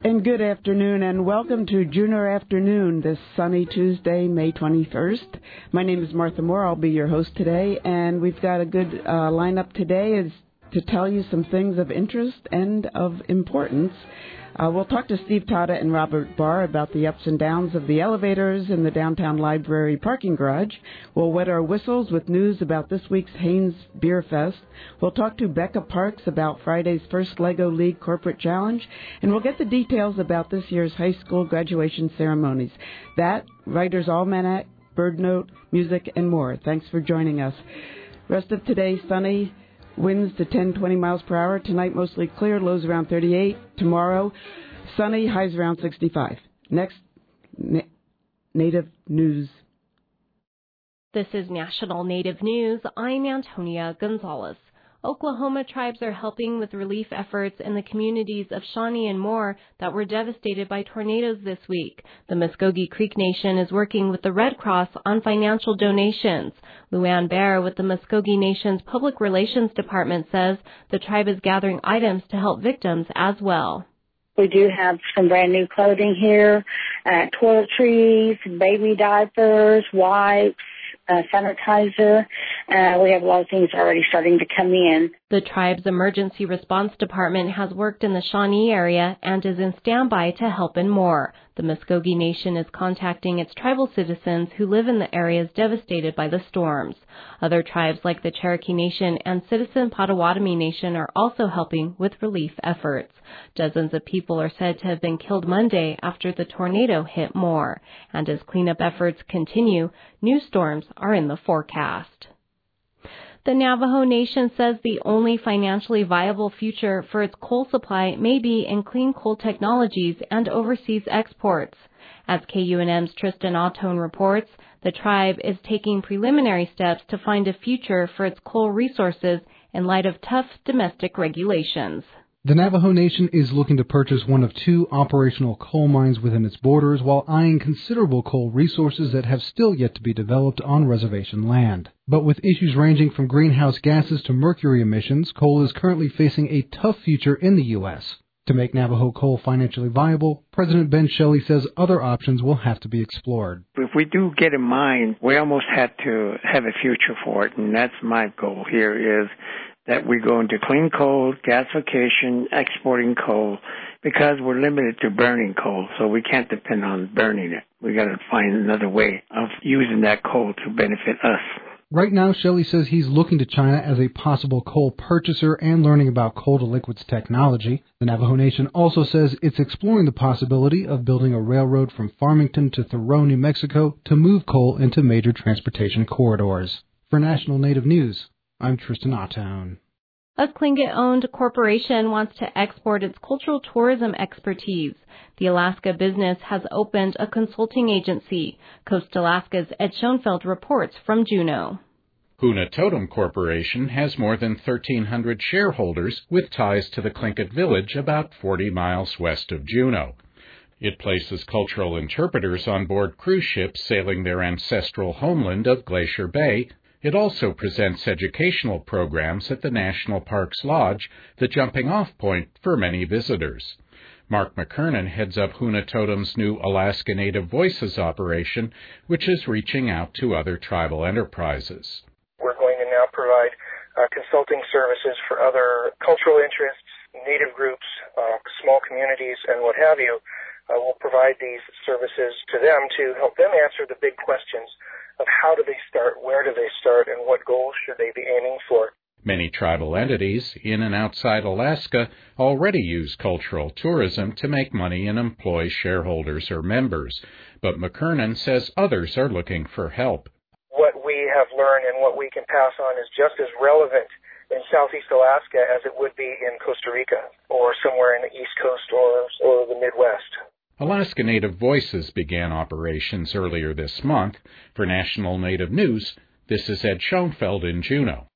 And good afternoon, and welcome to Juneau Afternoon this sunny Tuesday, May 21st. My name is Martha Moore. I'll be your host today, and we've got a good lineup today is to tell you some things of interest and of importance. We'll talk to Steve Tata and Robert Barr about the ups and downs of the elevators in the downtown library parking garage. We'll wet our whistles with news about this week's Haynes Beer Fest. We'll talk to Becca Parks about Friday's first LEGO League Corporate Challenge. And we'll get the details about this year's high school graduation ceremonies. That, Writer's Almanac, Bird Note, music, and more. Thanks for joining us. Rest of today, sunny. Winds to 10-20 miles per hour. Tonight, mostly clear, lows around 38. Tomorrow, sunny, highs around 65. Next, Native News. This is National Native News. I'm Antonia Gonzalez. Oklahoma tribes are helping with relief efforts in the communities of Shawnee and Moore that were devastated by tornadoes this week. The Muskogee Creek Nation is working with the Red Cross on financial donations. Luann Bear with the Muskogee Nation's Public Relations Department says the tribe is gathering items to help victims as well. We do have some brand new clothing here, toiletries, baby diapers, wipes, sanitizer. We have a lot of things already starting to come in. The tribe's emergency response department has worked in the Shawnee area and is in standby to help in Moore. The Muskogee Nation is contacting its tribal citizens who live in the areas devastated by the storms. Other tribes like the Cherokee Nation and Citizen Potawatomi Nation are also helping with relief efforts. Dozens of people are said to have been killed Monday after the tornado hit Moore. And as cleanup efforts continue, new storms are in the forecast. The Navajo Nation says the only financially viable future for its coal supply may be in clean coal technologies and overseas exports. As KUNM's Tristan Autone reports, the tribe is taking preliminary steps to find a future for its coal resources in light of tough domestic regulations. The Navajo Nation is looking to purchase one of two operational coal mines within its borders while eyeing considerable coal resources that have still yet to be developed on reservation land. But with issues ranging from greenhouse gases to mercury emissions, coal is currently facing a tough future in the U.S. To make Navajo coal financially viable, President Ben Shelley says other options will have to be explored. If we do get a mine, we almost had to have a future for it, and that's my goal here is that we go into clean coal, gasification, exporting coal, because we're limited to burning coal, so we can't depend on burning it. We got to find another way of using that coal to benefit us. Right now, Shelley says he's looking to China as a possible coal purchaser and learning about coal-to-liquids technology. The Navajo Nation also says it's exploring the possibility of building a railroad from Farmington to Thoreau, New Mexico, to move coal into major transportation corridors. For National Native News, I'm Tristan Autone. A Tlingit-owned corporation wants to export its cultural tourism expertise. The Alaska business has opened a consulting agency. Coast Alaska's Ed Schoenfeld reports from Juneau. Hoonah Totem Corporation has more than 1,300 shareholders with ties to the Tlingit village about 40 miles west of Juneau. It places cultural interpreters on board cruise ships sailing their ancestral homeland of Glacier Bay. It also presents educational programs at the National Parks Lodge, the jumping-off point for many visitors. Mark McKernan heads up Hoonah Totem's new Alaska Native Voices operation, which is reaching out to other tribal enterprises. We're going to now provide consulting services for other cultural interests, Native groups, small communities, and what have you. We'll provide these services to them to help them answer the big questions of how do they start, where do they start, and what goals should they be aiming for. Many tribal entities in and outside Alaska already use cultural tourism to make money and employ shareholders or members, but McKernan says others are looking for help. What we have learned and what we can pass on is just as relevant in Southeast Alaska as it would be in Costa Rica or somewhere in the East Coast or the Midwest. Alaska Native Voices began operations earlier this month. For National Native News, this is Ed Schoenfeld in Juneau.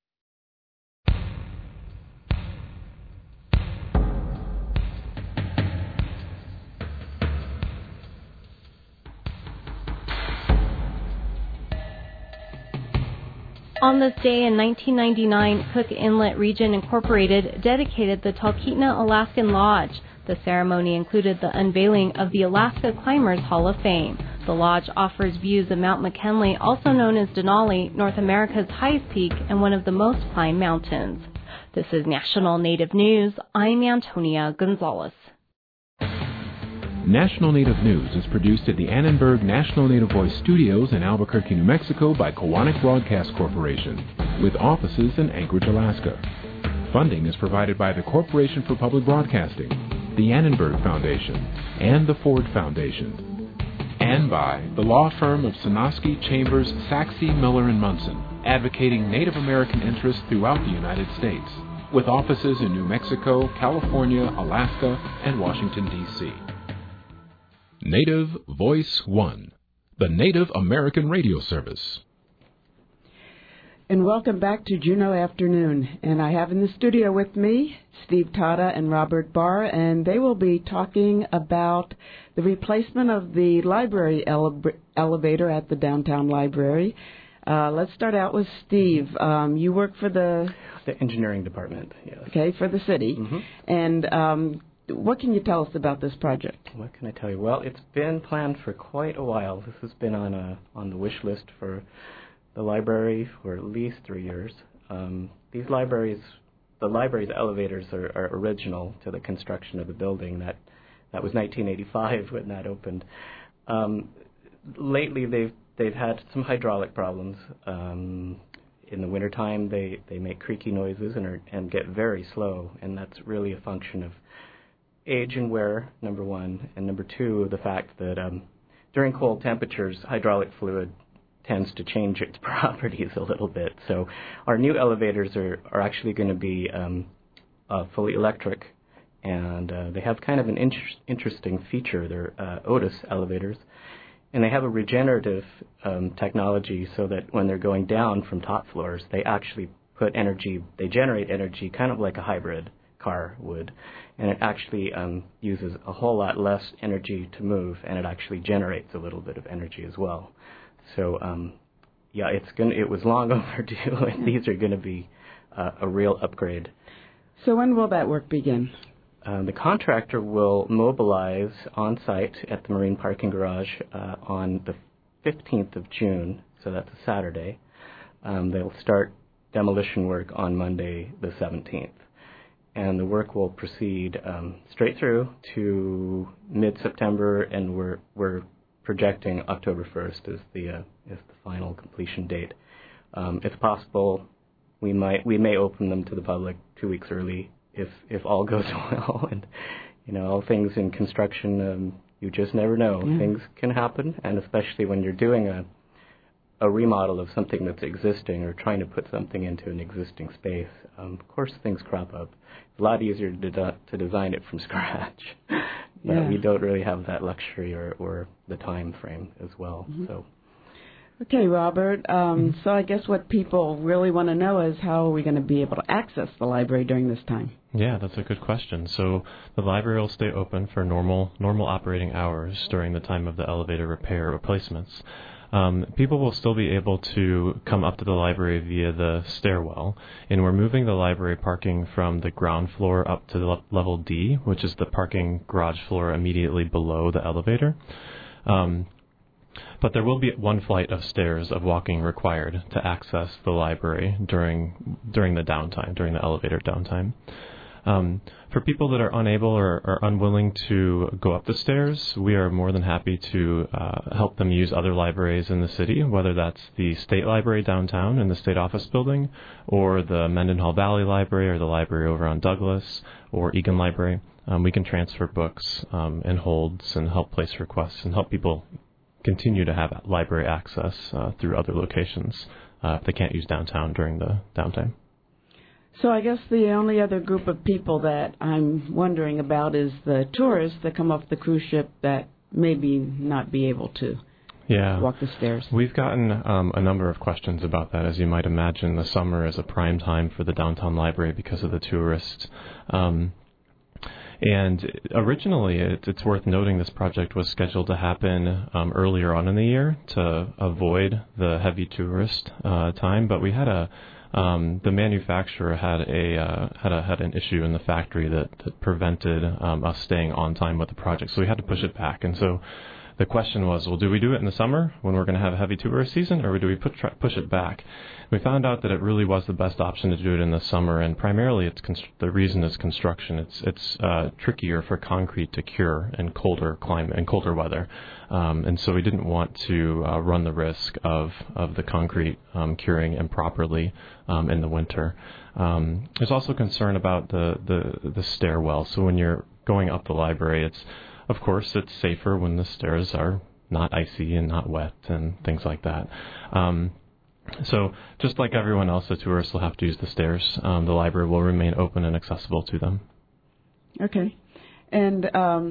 On this day in 1999, Cook Inlet Region Incorporated dedicated the Talkeetna Alaskan Lodge. The ceremony included the unveiling of the Alaska Climbers Hall of Fame. The lodge offers views of Mount McKinley, also known as Denali, North America's highest peak and one of the most climbed mountains. This is National Native News. I'm Antonia Gonzalez. National Native News is produced at the Annenberg National Native Voice Studios in Albuquerque, New Mexico by Koahnic Broadcast Corporation, with offices in Anchorage, Alaska. Funding is provided by the Corporation for Public Broadcasting, the Annenberg Foundation, and the Ford Foundation, and by the law firm of Sonosky, Chambers, Saxe, Miller & Munson, advocating Native American interests throughout the United States, with offices in New Mexico, California, Alaska, and Washington, D.C. Native Voice One, the Native American radio service. And welcome back to Juneau Afternoon. And I have in the studio with me Steve Tata and Robert Barr, and they will be talking about the replacement of the library elevator at the downtown library. Let's start out with Steve. You work for the engineering department, yes. Okay, for the city. Mm-hmm. And what can you tell us about this project? What can I tell you? Well, it's been planned for quite a while. This has been on the wish list for the library for at least 3 years. The library's elevators are original to the construction of the building. That was 1985 when that opened. Lately, they've had some hydraulic problems. In the wintertime, they make creaky noises and get very slow, and that's really a function of age and wear, number one, and number two, the fact that during cold temperatures, hydraulic fluid tends to change its properties a little bit. So our new elevators are actually going to be fully electric, and they have kind of an interesting feature. They're Otis elevators, and they have a regenerative technology so that when they're going down from top floors, they actually they generate energy kind of like a hybrid car would, and it actually uses a whole lot less energy to move, and it actually generates a little bit of energy as well. So, it was long overdue, and these are going to be a real upgrade. So when will that work begin? The contractor will mobilize on site at the Marine Parking Garage on the 15th of June, so that's a Saturday. They'll start demolition work on Monday the 17th. And the work will proceed straight through to mid-September, and we're projecting October 1st as the final completion date. It's possible we may open them to the public 2 weeks early if all goes well. And all things in construction, you just never know. Yeah. Things can happen, and especially when you're doing a remodel of something that's existing or trying to put something into an existing space. Of course, things crop up. It's a lot easier to design it from scratch, but we don't really have that luxury or the time frame as well. Mm-hmm. So, okay, Robert. So I guess what people really want to know is how are we going to be able to access the library during this time? Yeah, that's a good question. So the library will stay open for normal operating hours during the time of the elevator repair replacements. People will still be able to come up to the library via the stairwell, and we're moving the library parking from the ground floor up to the level D, which is the parking garage floor immediately below the elevator. But there will be one flight of stairs of walking required to access the library during the downtime, during the elevator downtime. For people that are unable or unwilling to go up the stairs, we are more than happy to help them use other libraries in the city, whether that's the State Library downtown in the State Office Building, or the Mendenhall Valley Library, or the library over on Douglas, or Egan Library. We can transfer books and holds and help place requests and help people continue to have library access through other locations if they can't use downtown during the downtime. So I guess the only other group of people that I'm wondering about is the tourists that come off the cruise ship that maybe not be able to walk the stairs. We've gotten a number of questions about that. As you might imagine, the summer is a prime time for the downtown library because of the tourists. And originally, it's worth noting this project was scheduled to happen earlier on in the year to avoid the heavy tourist time, but we had a the manufacturer had an issue in the factory that prevented us staying on time with the project, so we had to push it back. And so the question was, well, do we do it in the summer when we're going to have a heavy tourist season, or do we push it back? We found out that it really was the best option to do it in the summer, and primarily the reason is construction. It's trickier for concrete to cure in colder climate and colder weather, and so we didn't want to run the risk of the concrete curing improperly in the winter. There's also concern about the stairwell. So when you're going up the library, of course, it's safer when the stairs are not icy and not wet and things like that. So just like everyone else, the tourists will have to use the stairs. The library will remain open and accessible to them. Okay. And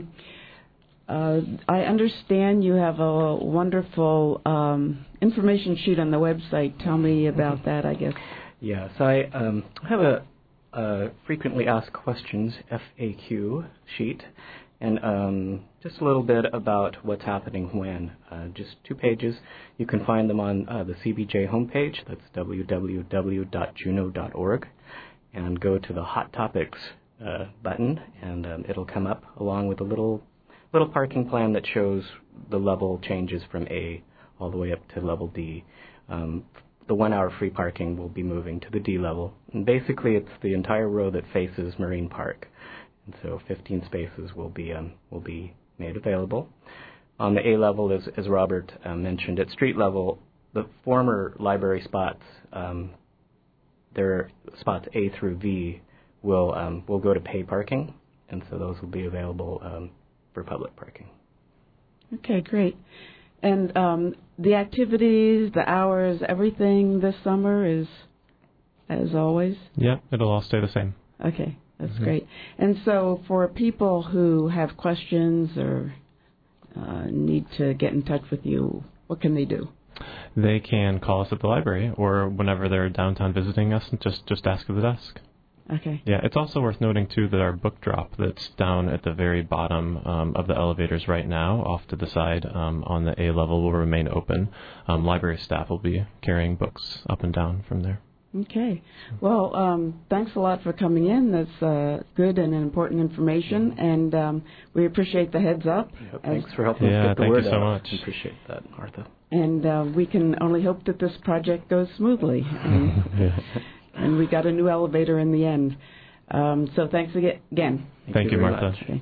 I understand you have a wonderful information sheet on the website. Tell me about that, I guess. Yeah, so I have a frequently asked questions FAQ sheet. And just a little bit about what's happening when. Just 2 pages. You can find them on the CBJ homepage. That's www.juneau.org. And go to the Hot Topics button, and it'll come up along with a little parking plan that shows the level changes from A all the way up to level D. The 1 hour free parking will be moving to the D level. And basically, it's the entire row that faces Marine Park. And so 15 spaces will be made available. On the A level, as Robert mentioned, at street level, the former library spots, their spots A through V, will go to pay parking, and so those will be available for public parking. Okay, great. And the activities, the hours, everything this summer is as always? Yeah, it'll all stay the same. Okay. That's great. And so for people who have questions or need to get in touch with you, what can they do? They can call us at the library, or whenever they're downtown visiting us, and just ask at the desk. Okay. Yeah, it's also worth noting, too, that our book drop that's down at the very bottom of the elevators right now, off to the side on the A level, will remain open. Library staff will be carrying books up and down from there. Okay. Well, thanks a lot for coming in. That's good and important information, and we appreciate the heads up. Yep, thanks for helping us get the word out. Yeah, thank you so much. I appreciate that, Martha. And we can only hope that this project goes smoothly. And we got a new elevator in the end. So thanks again. Thank you, Martha. Okay.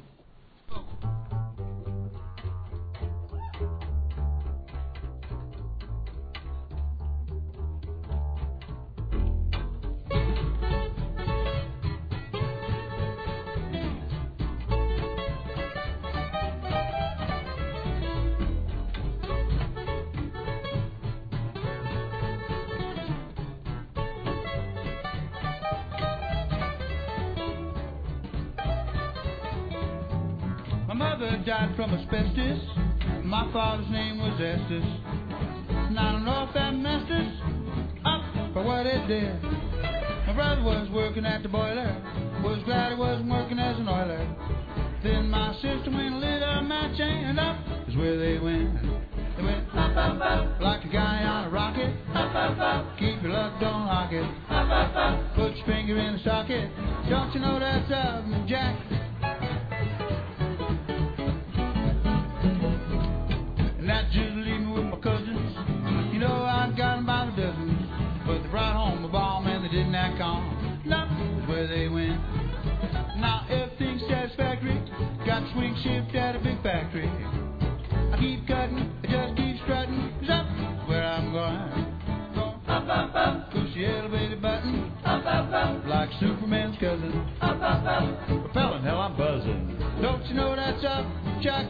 Died from asbestos. My father's name was Estes. And I don't know if that messed us up for what it did. My brother was working at the boiler. Was glad he wasn't working as an oiler. Then my sister went and lit a match, and up is where they went. They went up, up, up, like a guy on a rocket. Up, up, up, keep your luck, don't lock it. Up, up, up, put your finger in the socket. Don't you know that's up, Jack? Not just leaving with my cousins. You know, I got them by the dozens. But they brought home a bomb and they didn't act calm. Nope, is where they went. Now everything's satisfactory. Got the swing shift at a big factory. I keep cutting, I just keep strutting. 'Cause up is where I'm going. Up, up, up. Push the elevator button. Up, up, up. Like Superman's cousin. Up, up, up. Propelling, hell, I'm buzzing. Don't you know that's up, Chuck?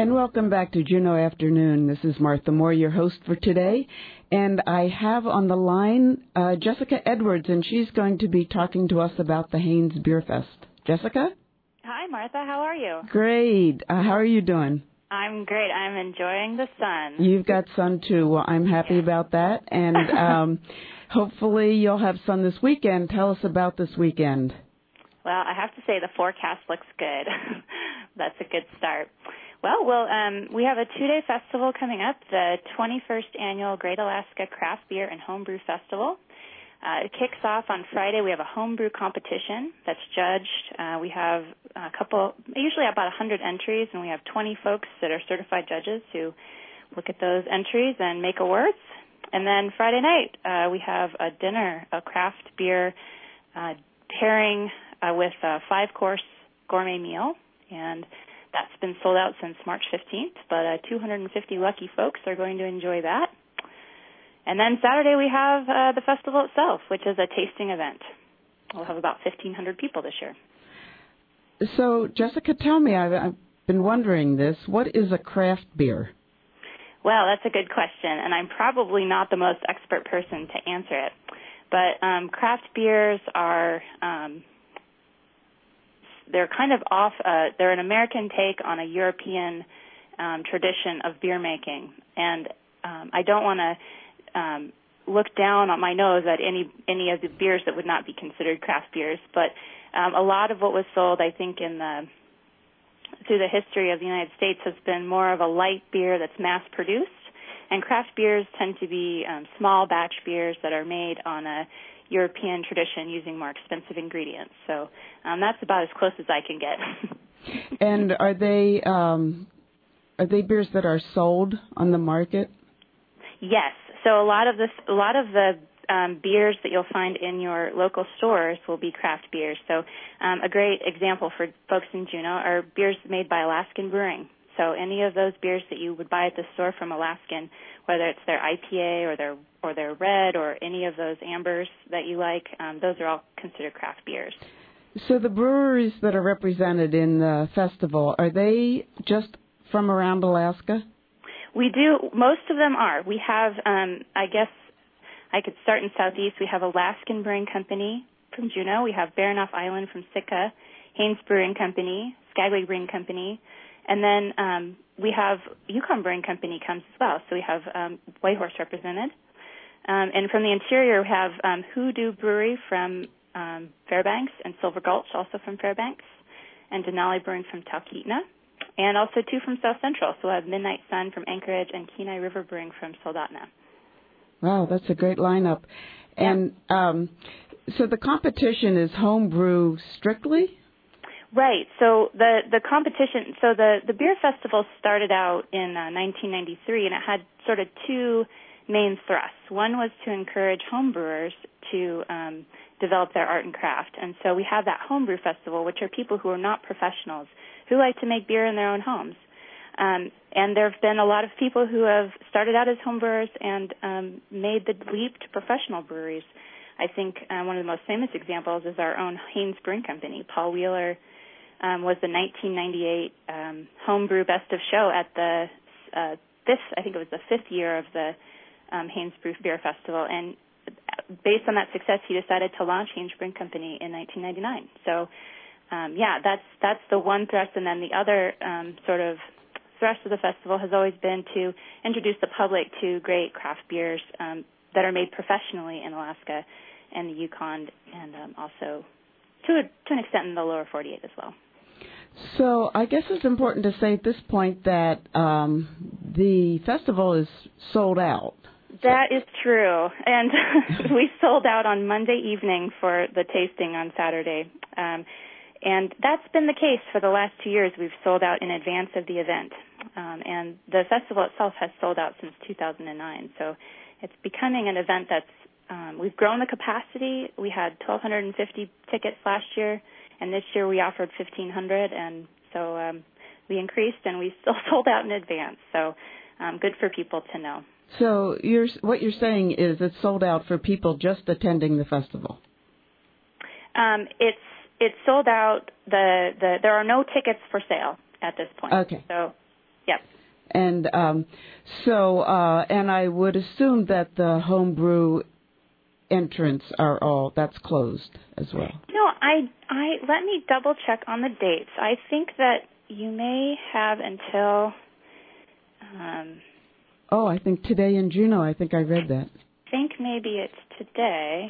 And welcome back to Juneau Afternoon. This is Martha Moore, your host for today. And I have on the line Jessica Edwards, and she's going to be talking to us about the Haines Beer Fest. Jessica? Hi, Martha. How are you? Great. How are you doing? I'm great. I'm enjoying the sun. You've got sun, too. Well, I'm happy about that. And hopefully you'll have sun this weekend. Tell us about this weekend. Well, I have to say the forecast looks good. That's a good start. Well, we have a 2-day festival coming up, the 21st Annual Great Alaska Craft Beer and Homebrew Festival. It kicks off on Friday. We have a homebrew competition that's judged. We have usually about 100 entries, and we have 20 folks that are certified judges who look at those entries and make awards. And then Friday night, we have a dinner, a craft beer pairing with a 5-course gourmet meal, and that's been sold out since March 15th, but 250 lucky folks are going to enjoy that. And then Saturday we have the festival itself, which is a tasting event. We'll have about 1,500 people this year. So, Jessica, tell me, I've been wondering this. What is a craft beer? Well, that's a good question, and I'm probably not the most expert person to answer it. But craft beers are, they're kind of they're an American take on a European tradition of beer making. And I don't want to look down on my nose at any of the beers that would not be considered craft beers, but a lot of what was sold, I think, through the history of the United States has been more of a light beer that's mass-produced, and craft beers tend to be small batch beers that are made on a European tradition using more expensive ingredients. So that's about as close as I can get. And are they beers that are sold on the market? Yes. So a lot of the beers that you'll find in your local stores will be craft beers. So a great example for folks in Juneau are beers made by Alaskan Brewing. So any of those beers that you would buy at the store from Alaskan, whether it's their IPA or their red or any of those ambers that you like, those are all considered craft beers. So the breweries that are represented in the festival, are they just from around Alaska? We do. Most of them are. We have, I guess I could start in Southeast. We have Alaskan Brewing Company from Juneau. We have Baranof Island from Sitka, Haines Brewing Company, Skagway Brewing Company. And then we have Yukon Brewing Company comes as well. So we have Whitehorse represented. And from the interior, we have Hoodoo Brewery from Fairbanks and Silver Gulch, also from Fairbanks, and Denali Brewing from Talkeetna. And also 2 from South Central. So we'll have Midnight Sun from Anchorage and Kenai River Brewing from Soldotna. Wow, that's a great lineup. Yeah. And so the competition is homebrew strictly? Right. So the competition, so the beer festival started out in 1993, and it had sort of 2 main thrusts. One was to encourage homebrewers to develop their art and craft. And so we have that homebrew festival, which are people who are not professionals, who like to make beer in their own homes. And there have been a lot of people who have started out as homebrewers and made the leap to professional breweries. I think one of the most famous examples is our own Haines Brewing Company. Paul Wheeler was the 1998 Homebrew Best of Show at the the 5th year of the Haines Beer Festival. And based on that success, he decided to launch Haines Brewing Company in 1999. So that's the one thrust, and then the other sort of thrust of the festival has always been to introduce the public to great craft beers that are made professionally in Alaska and the Yukon, and also to an extent in the lower 48 as well. So I guess it's important to say at this point that the festival is sold out. That is true, and we sold out on Monday evening for the tasting on Saturday. And that's been the case for the last 2 years. We've sold out in advance of the event. And the festival itself has sold out since 2009. So it's becoming an event that's, we've grown the capacity. We had 1,250 tickets last year, and this year we offered 1,500. And so we increased, and we still sold out in advance. So good for people to know. So what you're saying is it's sold out for people just attending the festival. It's sold out. There are no tickets for sale at this point. Okay. So Yep. And and I would assume that the homebrew entrance that's closed as well. No, I let me double check on the dates. I think that you may have until. I think today in Juneau. I think I read that. I think maybe it's today.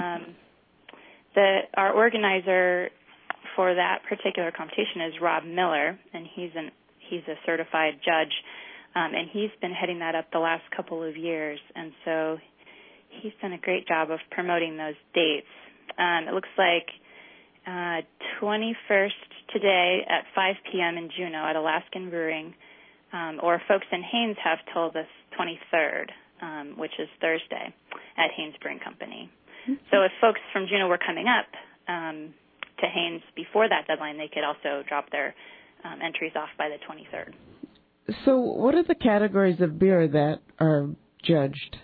Our organizer for that particular competition is Rob Miller, and he's a certified judge, and he's been heading that up the last couple of years, and so he's done a great job of promoting those dates. It looks like 21st today at 5 p.m. in Juneau at Alaskan Brewing, or folks in Haines have told us 23rd, which is Thursday, at Haines Brewing Company. Mm-hmm. So if folks from Juneau were coming up to Haines before that deadline, they could also drop their entries off by the 23rd. So what are the categories of beer that are judged?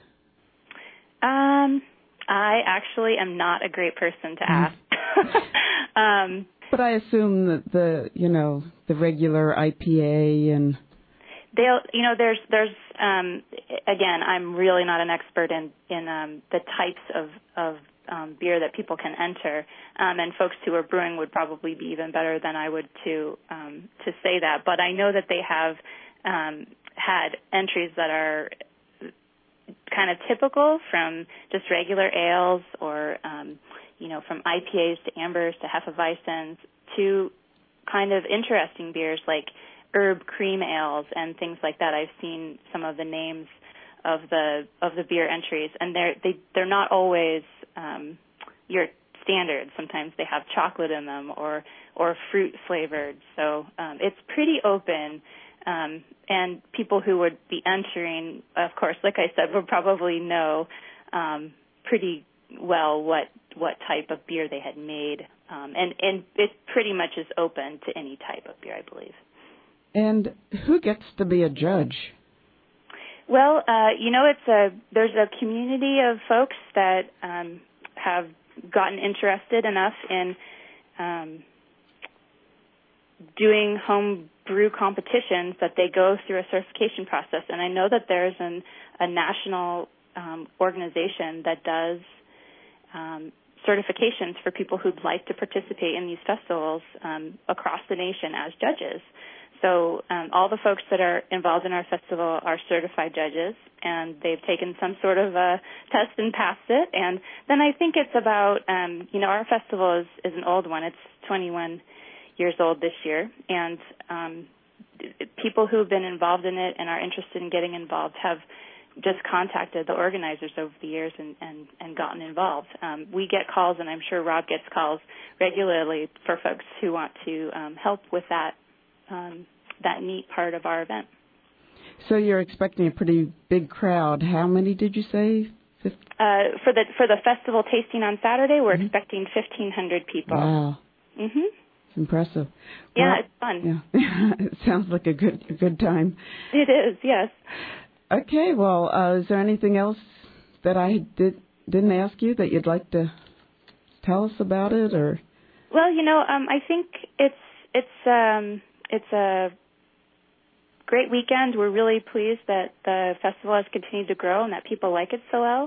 I actually am not a great person to ask. But I assume that the regular IPA and there's again, I'm really not an expert in the types of beer that people can enter, and folks who are brewing would probably be even better than I would to say that. But I know that they have had entries that are kind of typical, from just regular ales or from IPAs to ambers to Hefeweizens to kind of interesting beers like herb cream ales and things like that. I've seen some of the names of the beer entries, and they're not always your standard. Sometimes they have chocolate in them or fruit flavored. So it's pretty open, and people who would be entering, of course, like I said, would probably know pretty well what type of beer they had made, and it pretty much is open to any type of beer, I believe. And who gets to be a judge? Well, there's a community of folks that have gotten interested enough in doing home brew competitions that they go through a certification process. And I know that there's a national organization that does certifications for people who'd like to participate in these festivals across the nation as judges. So all the folks that are involved in our festival are certified judges, and they've taken some sort of a test and passed it. And then I think it's about, our festival is an old one. It's 21 years old this year. And people who have been involved in it and are interested in getting involved have just contacted the organizers over the years and gotten involved. We get calls, and I'm sure Rob gets calls regularly for folks who want to help with that neat part of our event. So you're expecting a pretty big crowd. How many did you say? For the festival tasting on Saturday, we're expecting 1,500 people. Wow. Mhm. It's impressive. Yeah, well, it's fun. Yeah. It sounds like a good time. It is, yes. Okay. Well, is there anything else that I didn't ask you that you'd like to tell us about it, or? Well, I think it's a great weekend. We're really pleased that the festival has continued to grow and that people like it so well.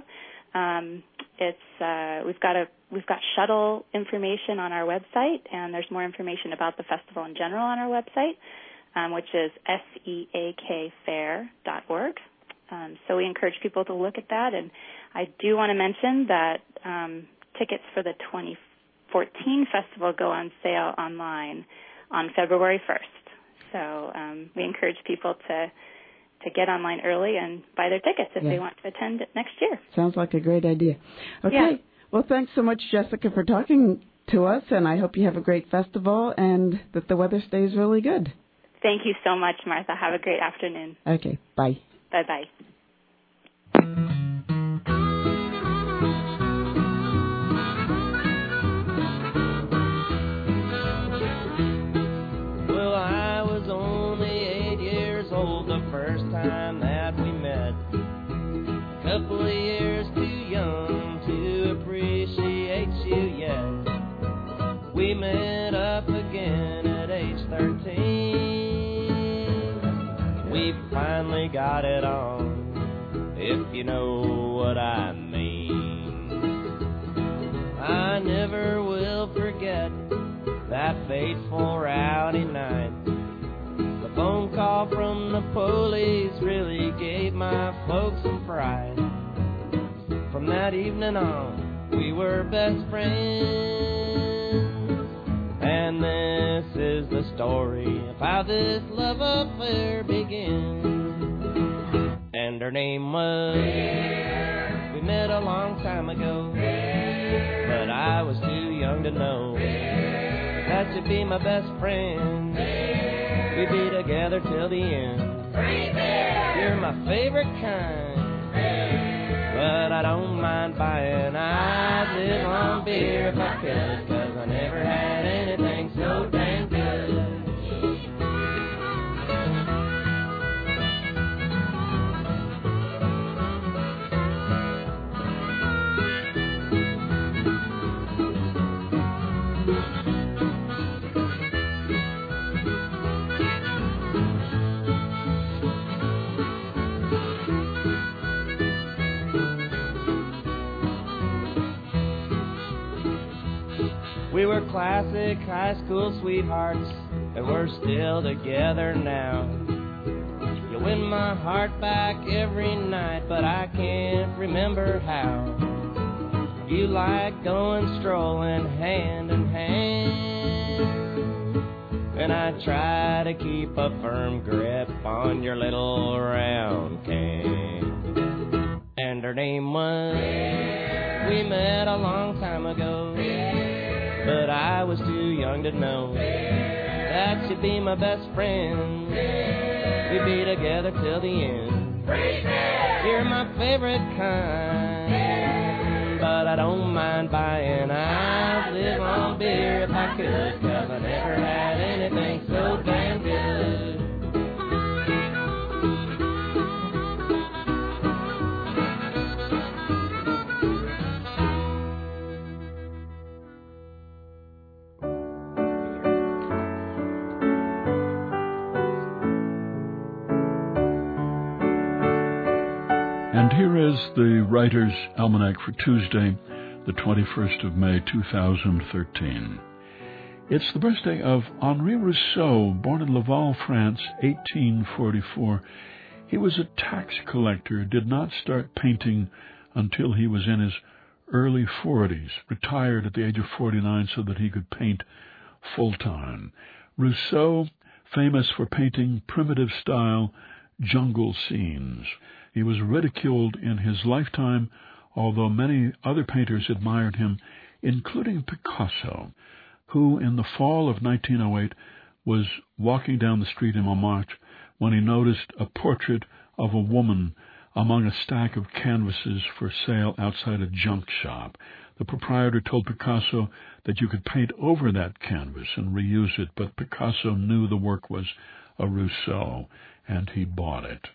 We've got shuttle information on our website, and there's more information about the festival in general on our website, which is seakfair.org. So we encourage people to look at that. And I do want to mention that tickets for the 2014 festival go on sale online on February 1st. So we encourage people to get online early and buy their tickets if they want to attend it next year. Sounds like a great idea. Okay. Yeah. Well, thanks so much, Jessica, for talking to us, and I hope you have a great festival and that the weather stays really good. Thank you so much, Martha. Have a great afternoon. Okay. Bye. Bye-bye. Couple of years too young to appreciate you yet. We met up again at age 13. really got it on, if you know what I mean. I never will forget that fateful rowdy night. The phone call from the police really gave my folks some fright. From that evening on, we were best friends. And this is the story of how this love affair began. And her name was Bear. We met a long time ago, but I was too young to know that you'd be my best friend. We'd be together till the end. You're my favorite kind, but I don't mind buying. I'd live on beer if I could, 'cause I never had anything so dang good. We were classic high school sweethearts, and we're still together now. You win my heart back every night, but I can't remember how. You like going strolling hand in hand, and I try to keep a firm grip on your little round can. And her name was, we met a long time ago, but I was too young to know that you'd be my best friend. We'd be together till the end. You're my favorite kind, but I don't mind buying. I'd live on beer if I could, 'cause I never had anything so damn good. And here is the Writer's Almanac for Tuesday, the 21st of May, 2013. It's the birthday of Henri Rousseau, born in Laval, France, 1844. He was a tax collector, did not start painting until he was in his early 40s, retired at the age of 49 so that he could paint full-time. Rousseau, famous for painting primitive-style jungle scenes. He was ridiculed in his lifetime, although many other painters admired him, including Picasso, who in the fall of 1908 was walking down the street in Montmartre when he noticed a portrait of a woman among a stack of canvases for sale outside a junk shop. The proprietor told Picasso that you could paint over that canvas and reuse it, but Picasso knew the work was a Rousseau, and he bought it.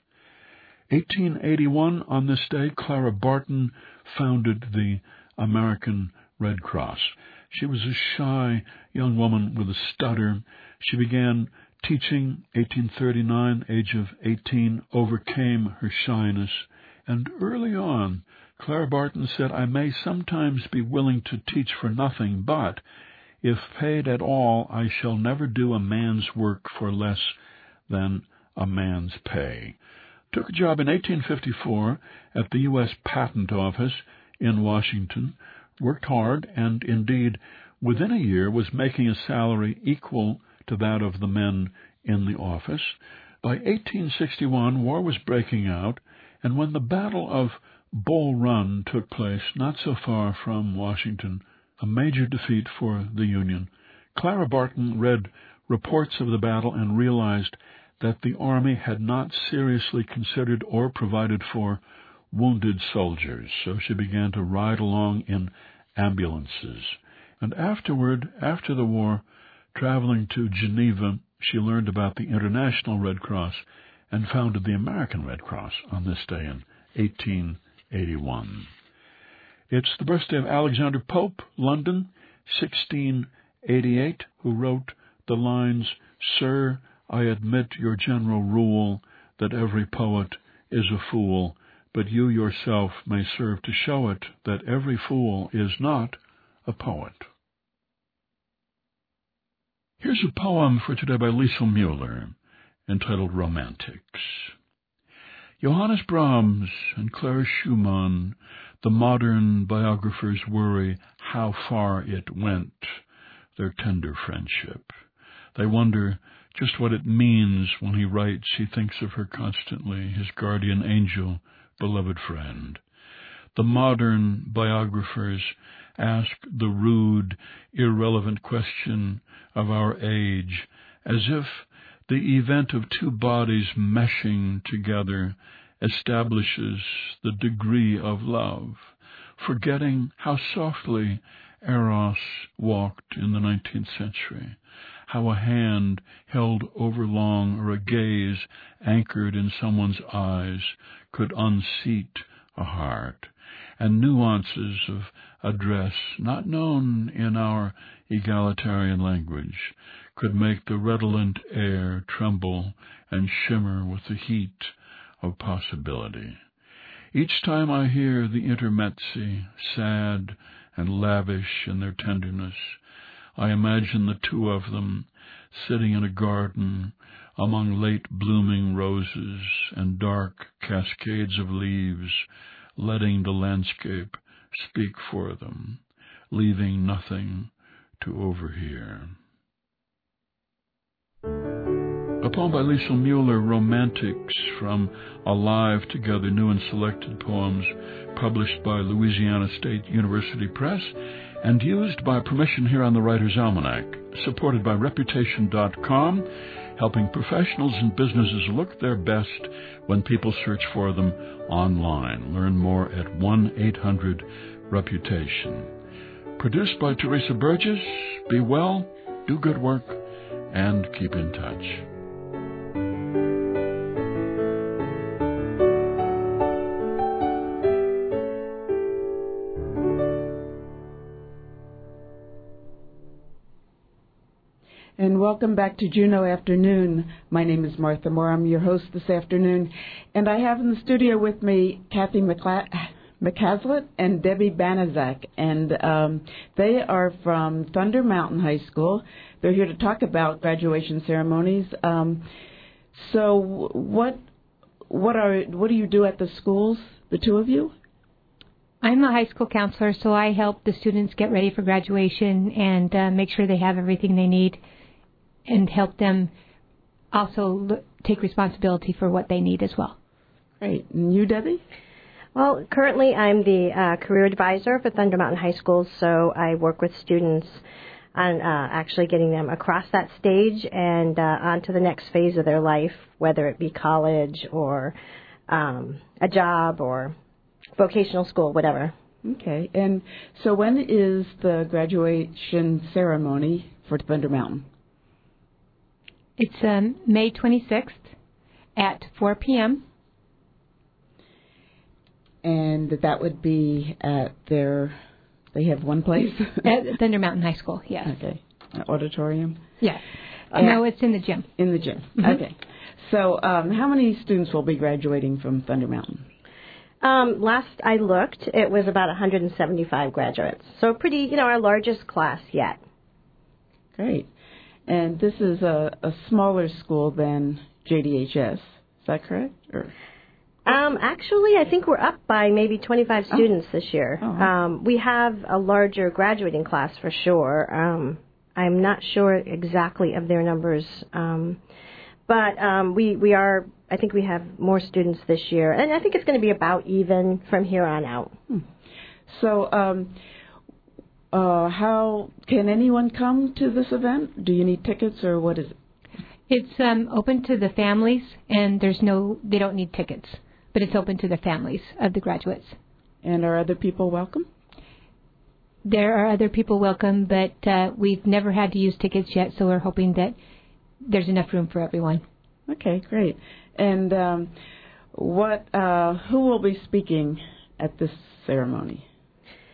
1881, on this day, Clara Barton founded the American Red Cross. She was a shy young woman with a stutter. She began teaching 1839, age of 18, overcame her shyness, and early on, Clara Barton said, "I may sometimes be willing to teach for nothing, but if paid at all, I shall never do a man's work for less than a man's pay." Took a job in 1854 at the U.S. Patent Office in Washington, worked hard, and indeed, within a year was making a salary equal to that of the men in the office. By 1861, war was breaking out, and when the Battle of Bull Run took place, not so far from Washington, a major defeat for the Union, Clara Barton read reports of the battle and realized that the Army had not seriously considered or provided for wounded soldiers, so she began to ride along in ambulances. And afterward, after the war, traveling to Geneva, she learned about the International Red Cross and founded the American Red Cross on this day in 1881. It's the birthday of Alexander Pope, London, 1688, who wrote the lines, "Sir, I admit your general rule, that every poet is a fool, but you yourself may serve to show it that every fool is not a poet. Here's a poem for today by Liesl Mueller, entitled Romantics. Johannes Brahms and Clara Schumann, the modern biographers worry how far it went, their tender friendship. They wonder just what it means when he writes he thinks of her constantly, his guardian angel, beloved friend. The modern biographers ask the rude, irrelevant question of our age, as if the event of two bodies meshing together establishes the degree of love, forgetting how softly Eros walked in the 19th century, how a hand held overlong or a gaze anchored in someone's eyes could unseat a heart, and nuances of address not known in our egalitarian language could make the redolent air tremble and shimmer with the heat of possibility. Each time I hear the intermezzi, sad and lavish in their tenderness, I imagine the two of them sitting in a garden among late-blooming roses and dark cascades of leaves, letting the landscape speak for them, leaving nothing to overhear. A poem by Liesl Mueller, Romantics, from Alive Together, New and Selected Poems, published by Louisiana State University Press, and used by permission here on the Writer's Almanac, supported by Reputation.com, helping professionals and businesses look their best when people search for them online. Learn more at 1-800-REPUTATION. Produced by Teresa Burgess. Be well, do good work, and keep in touch. And welcome back to Juneau Afternoon. My name is Martha Moore. I'm your host this afternoon. And I have in the studio with me Kathy McCaslett and Debbie Banaszak. And they are from Thunder Mountain High School. They're here to talk about graduation ceremonies. So what do you do at the schools, the two of you? I'm a high school counselor, so I help the students get ready for graduation and make sure they have everything they need, and help them also take responsibility for what they need as well. Great. And you, Debbie? Well, currently I'm the career advisor for Thunder Mountain High School, so I work with students on actually getting them across that stage and on to the next phase of their life, whether it be college or a job or vocational school, whatever. Okay. And so when is the graduation ceremony for Thunder Mountain? It's May 26th at 4 p.m. And that would be at they have one place? At Thunder Mountain High School, yes. Okay. Auditorium? Yes. No, it's in the gym. In the gym. Mm-hmm. Okay. So how many students will be graduating from Thunder Mountain? Last I looked, it was about 175 graduates. So pretty, our largest class yet. Great. And this is a smaller school than JDHS. Is that correct? Or? Actually, I think we're up by maybe 25 students this year. Oh. We have a larger graduating class for sure. I'm not sure exactly of their numbers, but we are. I think we have more students this year, and I think it's going to be about even from here on out. So, how can anyone come to this event? Do you need tickets, or what is it? It's open to the families, and they don't need tickets, but it's open to the families of the graduates. And are other people welcome? There are other people welcome, but we've never had to use tickets yet, so we're hoping that there's enough room for everyone. Okay, great. And who will be speaking at this ceremony?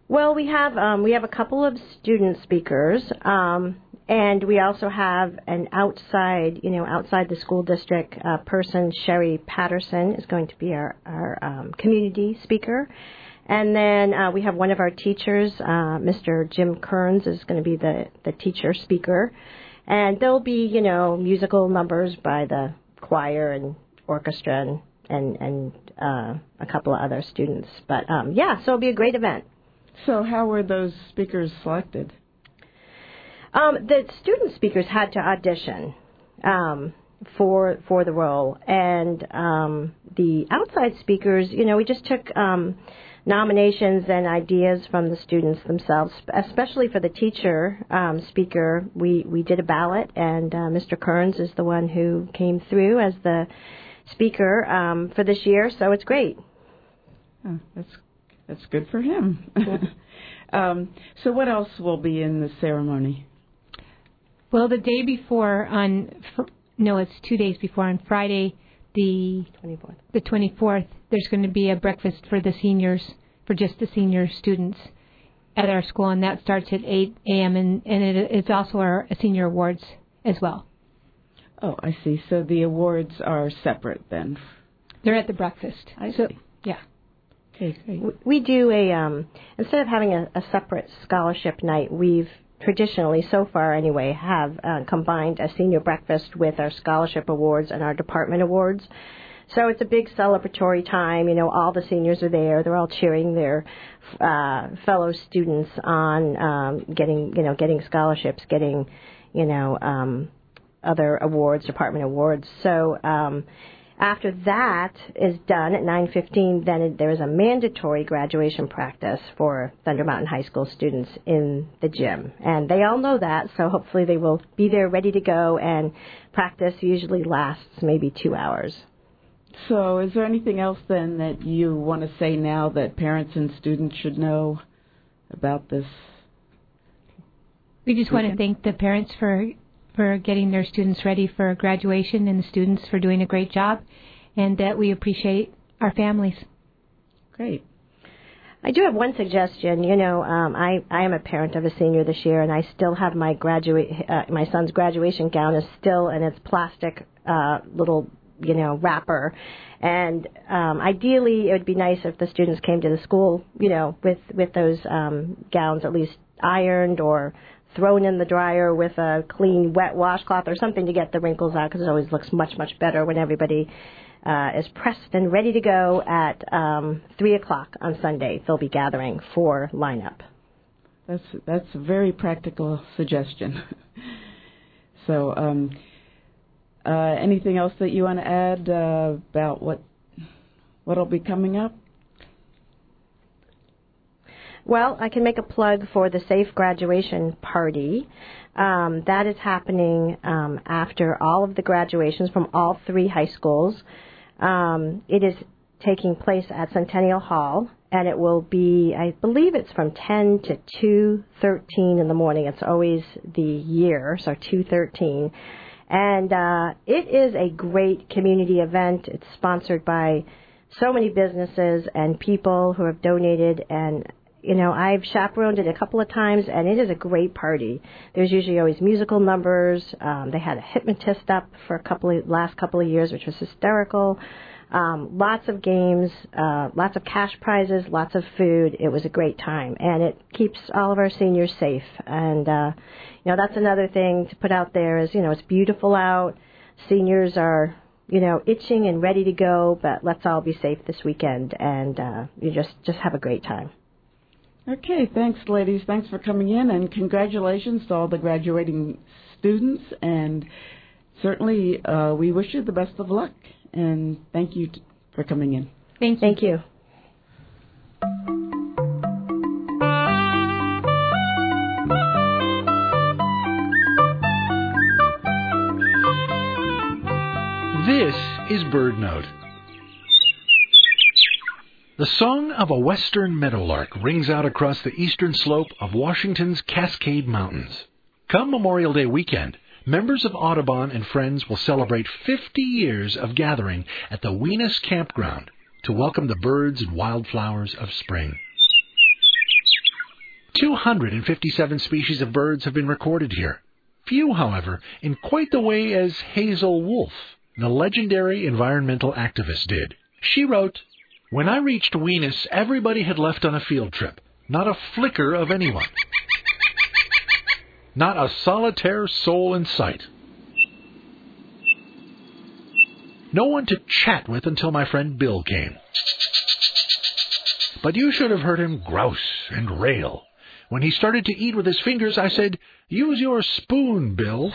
Well, we have a couple of student speakers, and we also have an outside the school district person. Sherry Patterson is going to be our community speaker. And then we have one of our teachers, Mr. Jim Kearns, is going to be the teacher speaker. And there'll be, musical numbers by the choir and orchestra and a couple of other students. But, so it'll be a great event. So how were those speakers selected? The student speakers had to audition for the role. And the outside speakers, we just took nominations and ideas from the students themselves, especially for the teacher speaker. We did a ballot, and Mr. Kearns is the one who came through as the speaker for this year, so it's great. Oh, that's good for him. So what else will be in the ceremony? Well, the day before it's 2 days before, on Friday, the 24th, there's going to be a breakfast for the seniors, for just the senior students at our school, and that starts at 8 a.m., and it's also our senior awards as well. Oh, I see. So the awards are separate then? They're at the breakfast. I see. Yeah. Okay, great. We do instead of having a separate scholarship night, we've traditionally, so far anyway, have combined a senior breakfast with our scholarship awards and our department awards. So it's a big celebratory time. All the seniors are there. They're all cheering their fellow students on, getting scholarships, getting, other awards, department awards. So after that is done at 9:15, then there is a mandatory graduation practice for Thunder Mountain High School students in the gym. And they all know that, so hopefully they will be there ready to go, and practice usually lasts maybe 2 hours. So is there anything else then that you want to say now that parents and students should know about this? We just want to thank the parents for getting their students ready for graduation, and the students for doing a great job, and that we appreciate our families. Great. I do have one suggestion. I am a parent of a senior this year, and I still have my son's graduation gown is still in its plastic little wrapper. And ideally, it would be nice if the students came to the school, with those gowns at least ironed or thrown in the dryer with a clean, wet washcloth or something to get the wrinkles out, because it always looks much, much better when everybody is pressed and ready to go at 3 o'clock on Sunday. They'll be gathering for lineup. That's a very practical suggestion. So anything else that you want to add about what'll be coming up? Well, I can make a plug for the Safe Graduation Party. That is happening after all of the graduations from all 3 high schools. It is taking place at Centennial Hall, and it will be, I believe it's from 10 to 2:13 in the morning. It's always the year, so 2:13. And it is a great community event. It's sponsored by so many businesses and people who have donated, and I've chaperoned it a couple of times, and it is a great party. There's usually always musical numbers. They had a hypnotist up for last couple of years, which was hysterical. Lots of games, lots of cash prizes, lots of food. It was a great time, and it keeps all of our seniors safe. And that's another thing to put out there is it's beautiful out. Seniors are itching and ready to go, but let's all be safe this weekend, and you just have a great time. Okay, thanks, ladies. Thanks for coming in, and congratulations to all the graduating students. And certainly, we wish you the best of luck. And thank you for coming in. Thank you. This is Bird Note. The song of a western meadowlark rings out across the eastern slope of Washington's Cascade Mountains. Come Memorial Day weekend, members of Audubon and Friends will celebrate 50 years of gathering at the Weenus Campground to welcome the birds and wildflowers of spring. 257 species of birds have been recorded here. Few, however, in quite the way as Hazel Wolf, the legendary environmental activist, did. She wrote, "When I reached Venus, everybody had left on a field trip. Not a flicker of anyone. Not a solitary soul in sight. No one to chat with until my friend Bill came. But you should have heard him grouse and rail. When he started to eat with his fingers, I said, 'Use your spoon, Bill.'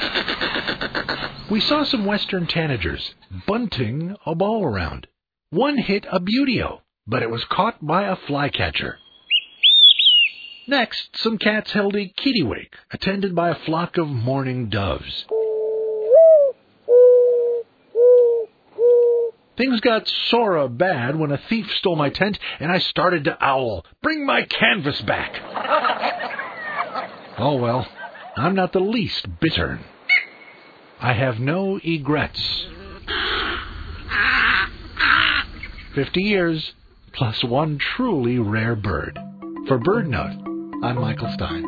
We saw some western tanagers bunting a ball around. One hit a buteo, but it was caught by a flycatcher. Next, some cats held a kittiwake, attended by a flock of mourning doves. Things got sorra bad when a thief stole my tent and I started to owl, 'Bring my canvas back!' Oh well, I'm not the least bittern. I have no egrets. 50 years, plus one truly rare bird. For BirdNote, I'm Michael Stein.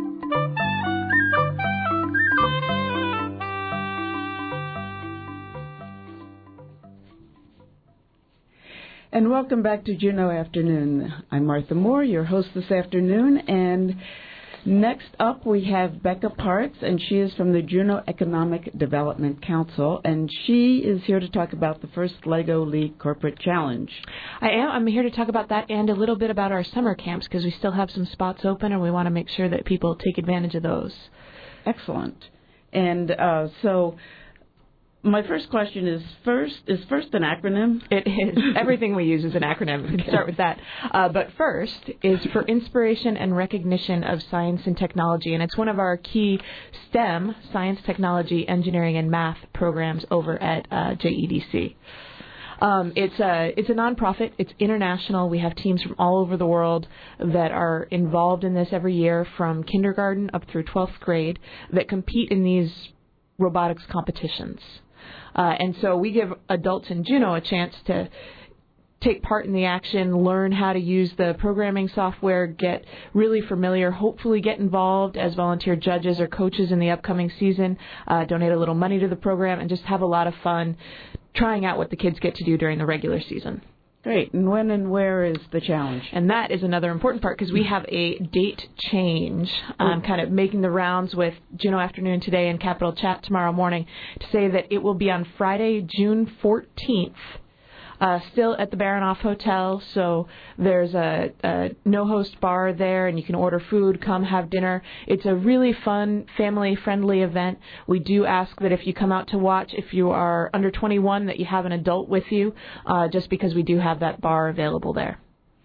And welcome back to Juneau Afternoon. I'm Martha Moore, your host this afternoon, and next up we have Becca Parks, and she is from the Juneau Economic Development Council, and she is here to talk about the first LEGO League Corporate Challenge. I am. I'm here to talk about that and a little bit about our summer camps, because we still have some spots open, and we want to make sure that people take advantage of those. Excellent. And so my first question is first an acronym? It is. Everything we use is an acronym. We can start with that. But first is for Inspiration and Recognition of Science and Technology, and it's one of our key STEM, Science, Technology, Engineering, and Math programs over at JEDC. It's a nonprofit. It's international. We have teams from all over the world that are involved in this every year, from kindergarten up through 12th grade, that compete in these robotics competitions. And so we give adults in Juneau a chance to take part in the action, learn how to use the programming software, get really familiar, hopefully get involved as volunteer judges or coaches in the upcoming season, donate a little money to the program, and just have a lot of fun trying out what the kids get to do during the regular season. Great. And when and where is the challenge? And that is another important part, because we have a date change, kind of making the rounds with Juneau Afternoon today and Capital Chat tomorrow morning, to say that it will be on Friday, June 14th, still at the Baranoff Hotel. So there's a no-host bar there, and you can order food, come have dinner. It's a really fun, family-friendly event. We do ask that if you come out to watch, if you are under 21, that you have an adult with you, just because we do have that bar available there.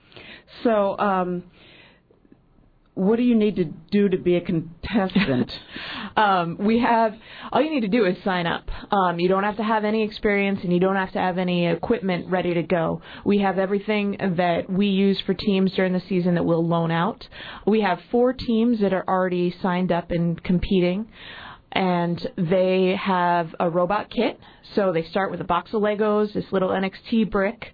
So what do you need to do to be a contestant? We have, all you need to do is sign up. You don't have to have any experience, and you don't have to have any equipment ready to go. We have everything that we use for teams during the season that we'll loan out. We have 4 teams that are already signed up and competing, and they have a robot kit. So they start with a box of Legos, this little NXT brick,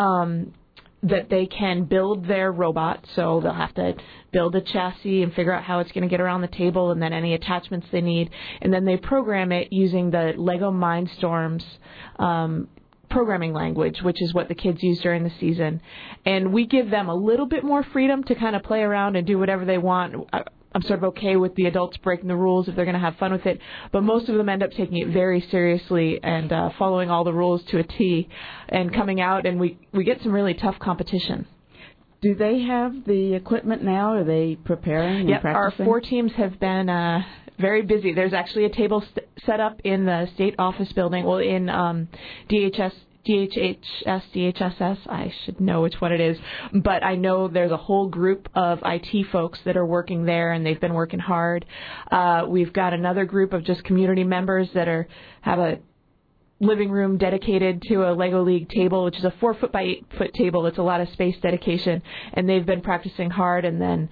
that they can build their robot. So they'll have to build a chassis and figure out how it's going to get around the table, and then any attachments they need. And then they program it using the Lego Mindstorms programming language, which is what the kids use during the season. And we give them a little bit more freedom to kind of play around and do whatever they want. I'm sort of okay with the adults breaking the rules if they're going to have fun with it, but most of them end up taking it very seriously and following all the rules to a T and coming out, and we get some really tough competition. Do they have the equipment now? Are they preparing and practicing? Our 4 teams have been very busy. There's actually a table set up in the state office building, well, in DHHS, DHSS, I should know which one it is, but I know there's a whole group of IT folks that are working there, and they've been working hard. We've got another group of just community members that have a living room dedicated to a Lego League table, which is a 4-foot by 8-foot table. It's a lot of space dedication, and they've been practicing hard. And then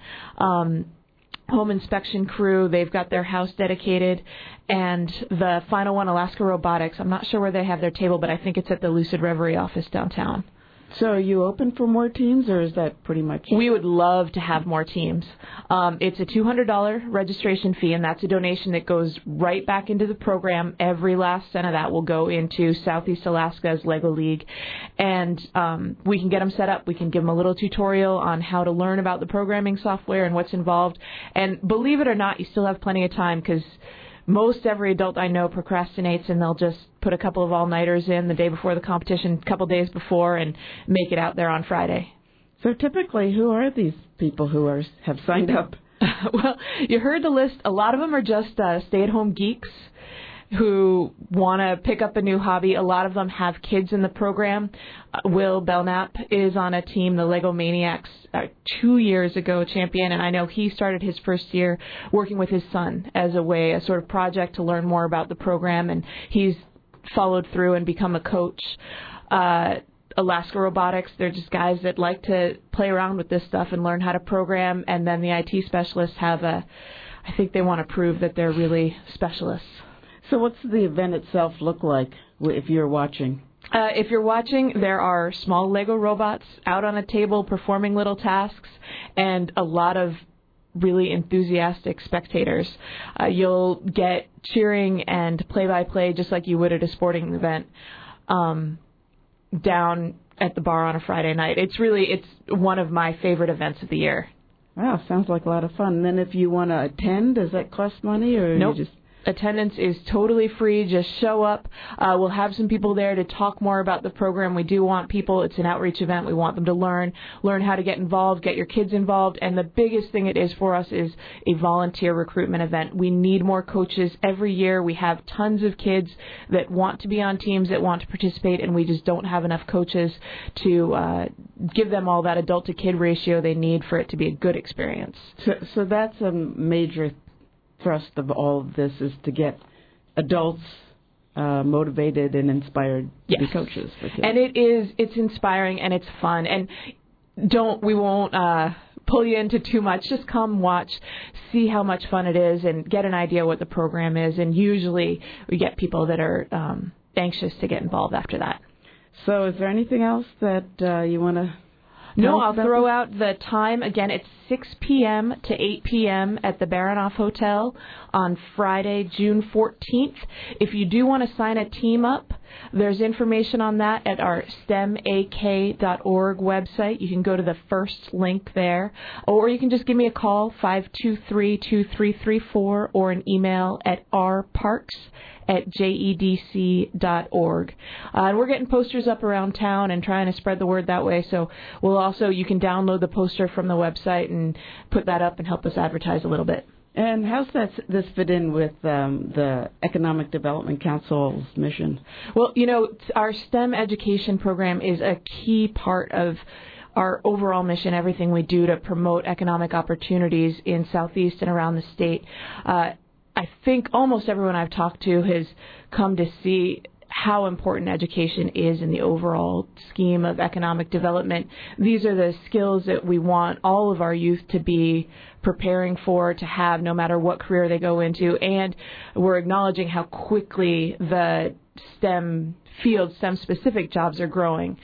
home inspection crew, they've got their house dedicated. And the final one, Alaska Robotics, I'm not sure where they have their table, but I think it's at the Lucid Reverie office downtown. So are you open for more teams, or is that pretty much? We would love to have more teams. It's a $200 registration fee, and that's a donation that goes right back into the program. Every last cent of that will go into Southeast Alaska's Lego League. And we can get them set up. We can give them a little tutorial on how to learn about the programming software and what's involved. And believe it or not, you still have plenty of time, because most every adult I know procrastinates, and they'll just put a couple of all-nighters in the day before the competition, a couple days before, and make it out there on Friday. So typically, who are these people who have signed up? Well, you heard the list. A lot of them are just stay-at-home geeks who want to pick up a new hobby. A lot of them have kids in the program. Will Belknap is on a team, the Lego Maniacs, 2 years ago champion, and I know he started his first year working with his son as a sort of project to learn more about the program, and he's followed through and become a coach. Alaska Robotics, they're just guys that like to play around with this stuff and learn how to program, and then the IT specialists I think they want to prove that they're really specialists. So what's the event itself look like if you're watching? If you're watching, there are small Lego robots out on a table performing little tasks, and a lot of really enthusiastic spectators. You'll get cheering and play-by-play just like you would at a sporting event down at the bar on a Friday night. It's one of my favorite events of the year. Wow, sounds like a lot of fun. And then if you want to attend, does that cost money, or nope. You just... Attendance is totally free. Just show up. We'll have some people there to talk more about the program. We do want people. It's an outreach event. We want them to learn how to get involved, get your kids involved. And the biggest thing it is for us is a volunteer recruitment event. We need more coaches every year. We have tons of kids that want to be on teams, that want to participate, and we just don't have enough coaches to give them all that adult-to-kid ratio they need for it to be a good experience. So that's a major thrust of all of this, is to get adults motivated and inspired to be coaches for kids. And it's inspiring and it's fun. And we won't pull you into too much. Just come watch, see how much fun it is, and get an idea what the program is. And usually we get people that are anxious to get involved after that. So is there anything else that you want to... No, I'll throw out the time. Again, it's 6 p.m. to 8 p.m. at the Baranoff Hotel on Friday, June 14th. If you do want to sign a team up, there's information on that at our stemak.org website. You can go to the first link there, or you can just give me a call, 523-2334, or an email at rparks@jedc.org. And we're getting posters up around town and trying to spread the word that way. So you can download the poster from the website and put that up and help us advertise a little bit. And how's this fit in with the Economic Development Council's mission? Well, our STEM education program is a key part of our overall mission, everything we do to promote economic opportunities in Southeast and around the state. I think almost everyone I've talked to has come to see how important education is in the overall scheme of economic development. These are the skills that we want all of our youth to be preparing for, to have no matter what career they go into. And we're acknowledging how quickly the STEM field, STEM-specific jobs are growing.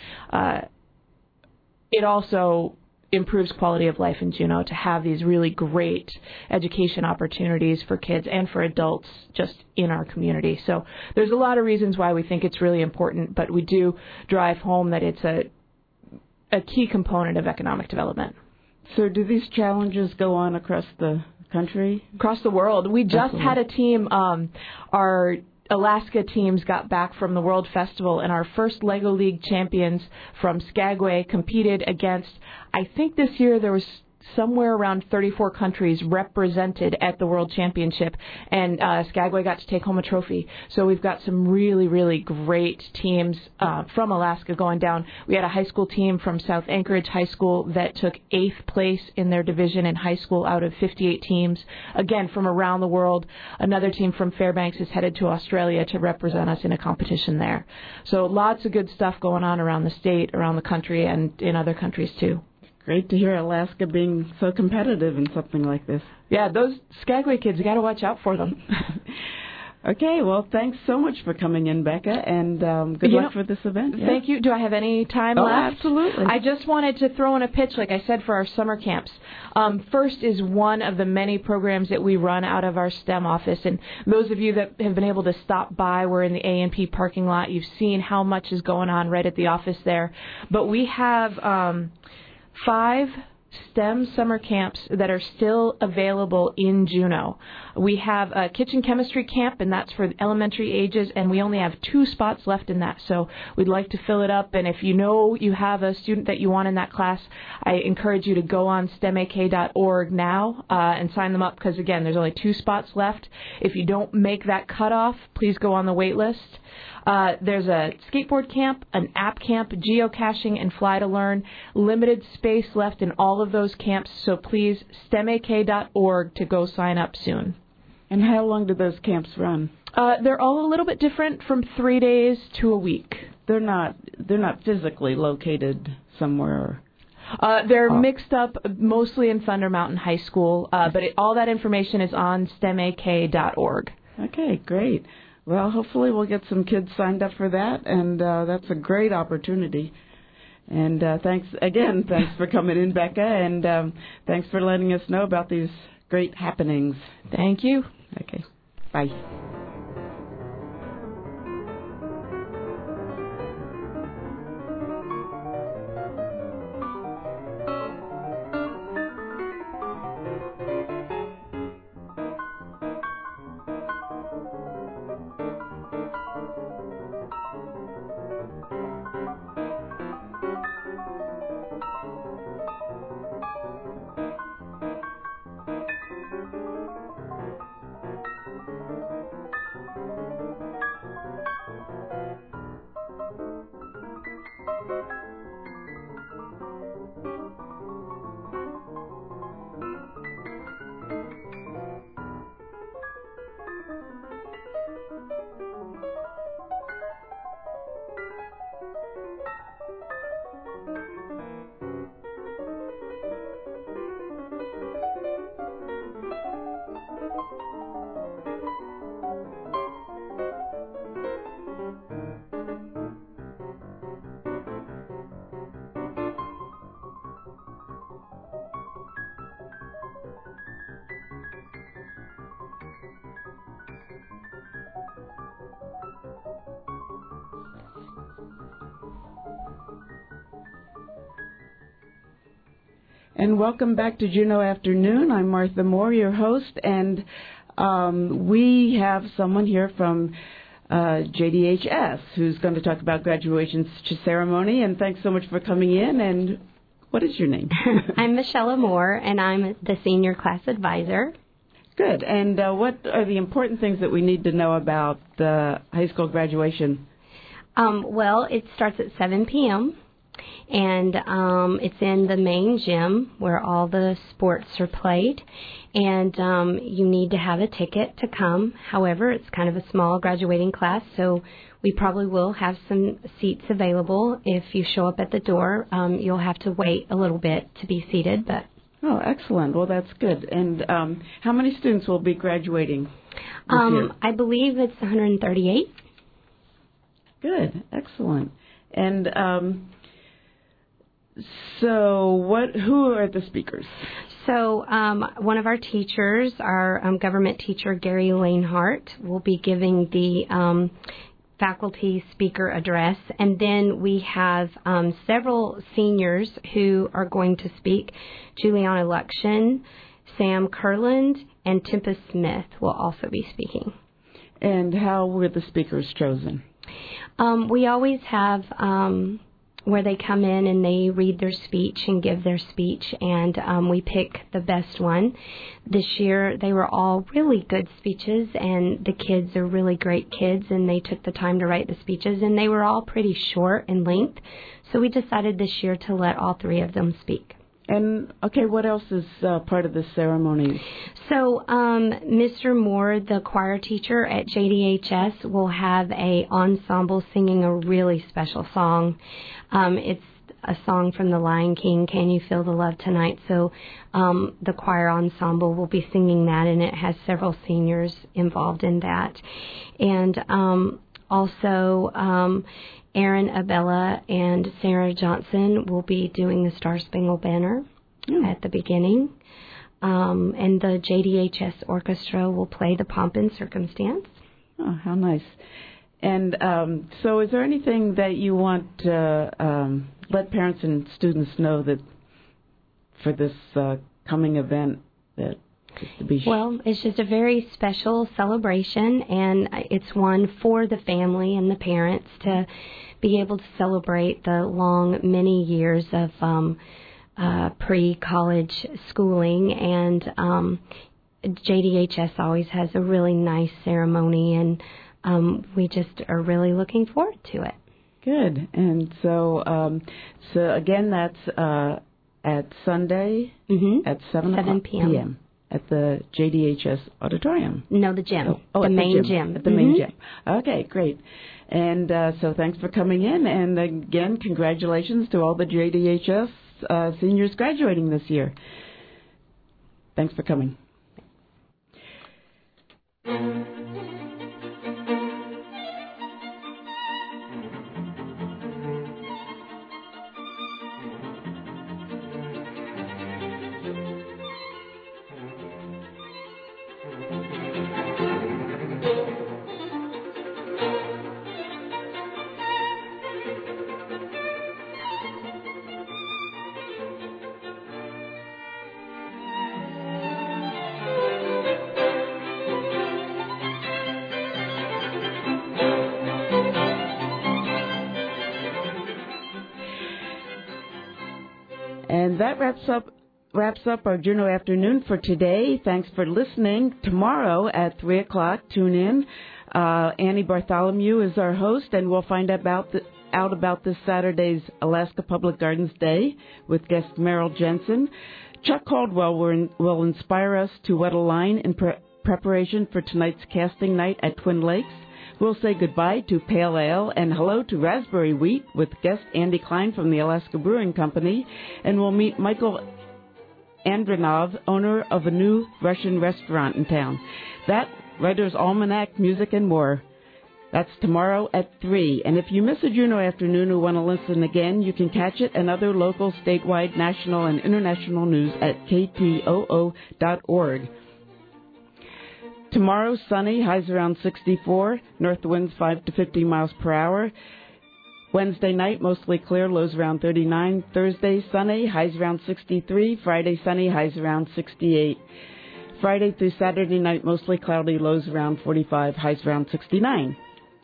It also improves quality of life in Juneau to have these really great education opportunities for kids and for adults just in our community. So there's a lot of reasons why we think it's really important, but we do drive home that it's a key component of economic development. So do these challenges go on across the country? Across the world. We just had a team, our Alaska teams got back from the World Festival, and our first Lego League champions from Skagway competed against, I think this year there was somewhere around 34 countries represented at the World Championship, and Skagway got to take home a trophy. So we've got some really, really great teams from Alaska going down. We had a high school team from South Anchorage High School that took 8th place in their division in high school out of 58 teams, again from around the world. Another team from Fairbanks is headed to Australia to represent us in a competition there. So lots of good stuff going on around the state, around the country, and in other countries too. Great to hear Alaska being so competitive in something like this. Yeah, those Skagway kids, you got to watch out for them. Okay, well, thanks so much for coming in, Becca, and good luck for this event. Yeah. Thank you. Do I have any time left? Absolutely. I just wanted to throw in a pitch, like I said, for our summer camps. FIRST is one of the many programs that we run out of our STEM office, and those of you that have been able to stop by, we're in the A&P parking lot. You've seen how much is going on right at the office there. But we have 5 STEM summer camps that are still available in Juneau. We have a kitchen chemistry camp, and that's for elementary ages, and we only have 2 spots left in that, so we'd like to fill it up. And if you know you have a student that you want in that class, I encourage you to go on stemak.org now and sign them up, because, again, there's only 2 spots left. If you don't make that cutoff, please go on the wait list. There's a skateboard camp, an app camp, geocaching, and fly to learn. Limited space left in all of those camps, so please, stemak.org to go sign up soon. And how long do those camps run? They're all a little bit different, from 3 days to a week. They're not physically located somewhere. They're mixed up mostly in Thunder Mountain High School, but all that information is on stemak.org. Okay, great. Well, hopefully we'll get some kids signed up for that, and that's a great opportunity. And thanks for coming in, Becca, and thanks for letting us know about these great happenings. Thank you. Okay, bye. And welcome back to Juneau Afternoon. I'm Martha Moore, your host, and we have someone here from JDHS who's going to talk about graduation ceremony. And thanks so much for coming in. And what is your name? I'm Michelle Moore, and I'm the senior class advisor. Good. And what are the important things that we need to know about the high school graduation? Well, it starts at 7 p.m., and it's in the main gym where all the sports are played, and you need to have a ticket to come. However, it's kind of a small graduating class, so we probably will have some seats available. If you show up at the door, you'll have to wait a little bit to be seated. But oh, excellent. Well, that's good. And how many students will be graduating this year? I believe it's 138. Good. Excellent. And who are the speakers? So one of our teachers, our government teacher, Gary Lanehart, will be giving the faculty speaker address. And then we have several seniors who are going to speak. Juliana Luction, Sam Kurland, and Tempest Smith will also be speaking. And how were the speakers chosen? We always have where they come in and they read their speech and give their speech, and we pick the best one. This year they were all really good speeches, and the kids are really great kids, and they took the time to write the speeches, and they were all pretty short in length, so we decided this year to let all three of them speak. And, okay, what else is part of this ceremony? So, Mr. Moore, the choir teacher at JDHS, will have a ensemble singing a really special song. It's a song from The Lion King, Can You Feel the Love Tonight? So the choir ensemble will be singing that, and it has several seniors involved in that. And also Aaron Abella and Sarah Johnson will be doing the Star Spangled Banner at the beginning. And the JDHS Orchestra will play the Pomp and Circumstance. Oh, how nice. And so is there anything that you want to let parents and students know that for this coming event that is to be... Well, it's just a very special celebration, and it's one for the family and the parents to be able to celebrate the long, many years of pre-college schooling, and JDHS always has a really nice ceremony, and we just are really looking forward to it. Good. And so again, that's at Sunday at 7 p.m. at the JDHS auditorium. No, the gym. The main gym. At the main gym. Okay, great. And so thanks for coming in, and again, congratulations to all the JDHS seniors graduating this year. Thanks for coming. And that wraps up our Juneau afternoon for today. Thanks for listening. Tomorrow at 3 o'clock, tune in. Annie Bartholomew is our host, and we'll find out about this Saturday's Alaska Public Gardens Day with guest Meryl Jensen. Chuck Caldwell will inspire us to wet a line in preparation for tonight's casting night at Twin Lakes. We'll say goodbye to Pale Ale and hello to Raspberry Wheat with guest Andy Klein from the Alaska Brewing Company. And we'll meet Michael Andronov, owner of a new Russian restaurant in town. That, Writer's Almanac, music, and more. That's tomorrow at 3. And if you miss a Juneau afternoon or want to listen again, you can catch it and other local, statewide, national, and international news at ktoo.org. Tomorrow, sunny, highs around 64, north winds 5 to 50 miles per hour. Wednesday night, mostly clear, lows around 39. Thursday, sunny, highs around 63. Friday, sunny, highs around 68. Friday through Saturday night, mostly cloudy, lows around 45, highs around 69.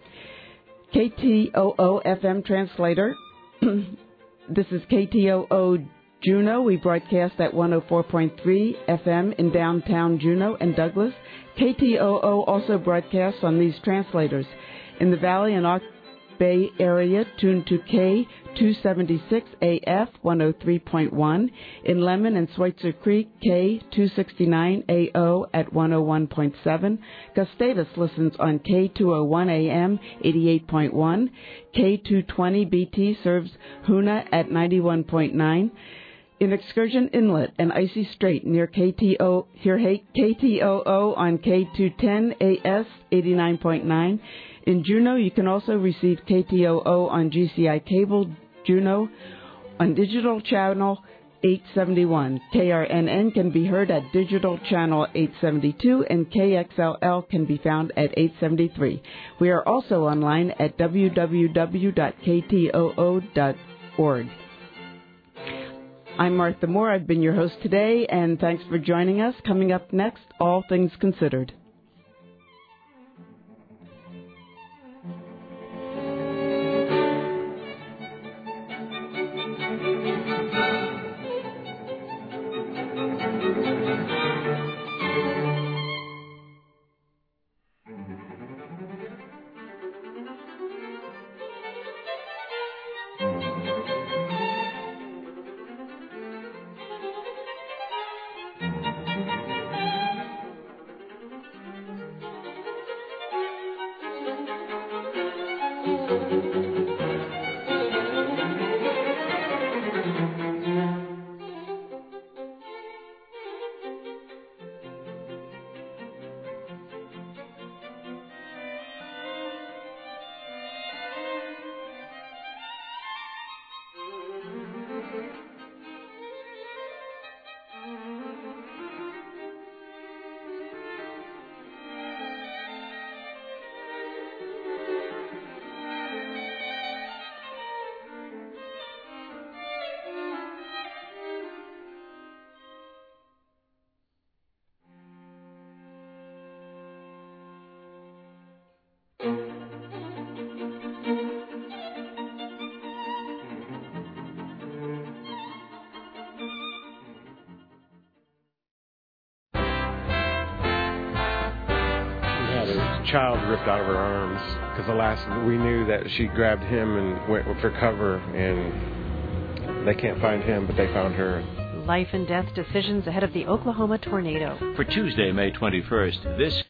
KTOO FM translator. This is KTOO Juneau. We broadcast at 104.3 FM in downtown Juneau and Douglas. KTOO also broadcasts on these translators. In the Valley and Auk Bay area, tune to K276AF 103.1. In Lemon and Schweitzer Creek, K269AO at 101.7. Gustavus listens on K201 AM 88.1. K220BT serves Hoona at 91.9. In Excursion Inlet and Icy Strait near KTOO on K210 AS 89.9. In Juneau, you can also receive KTOO on GCI Cable Juneau on Digital Channel 871. KRNN can be heard at Digital Channel 872, and KXLL can be found at 873. We are also online at www.ktoo.org. I'm Martha Moore. I've been your host today, and thanks for joining us. Coming up next, All Things Considered. child ripped out of her arms, because the last we knew that she grabbed him and went for cover, and they can't find him, but they found her. Life and death decisions ahead of the Oklahoma tornado. For Tuesday, May 21st, this